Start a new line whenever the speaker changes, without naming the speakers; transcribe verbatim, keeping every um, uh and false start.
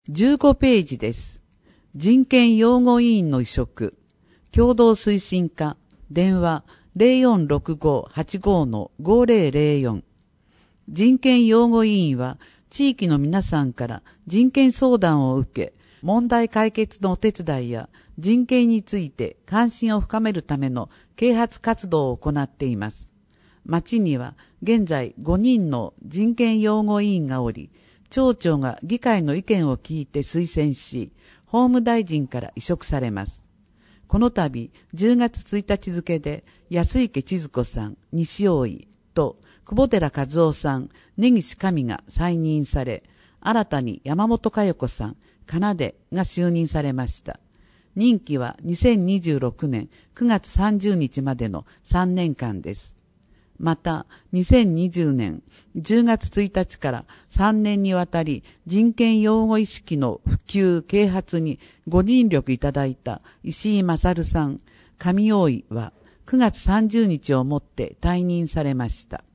じゅうごページです。人権擁護委員の委嘱。共同推進課。電話 ゼロよんろくごはちごのごゼロゼロよん。人権擁護委員は地域の皆さんから人権相談を受け、問題解決のお手伝いや人権について関心を深めるための啓発活動を行っています。町には現在ごにんの人権擁護委員がおり、町長が議会の意見を聞いて推薦し、法務大臣から委嘱されます。この度、じゅうがつついたち付で、安池千鶴子さん、西大井と、久保寺和夫さん、根岸上が再任され、新たに山本佳代子さん、かなでが就任されました。任期はにせんにじゅうろくねんくがつさんじゅうにちまでのさんねんかんです。また、にせんにじゅうねんじゅうがつついたちからさんねんにわたり人権擁護意識の普及・啓発にご尽力いただいた石井勝さん、上大井はくがつさんじゅうにちをもって退任されました。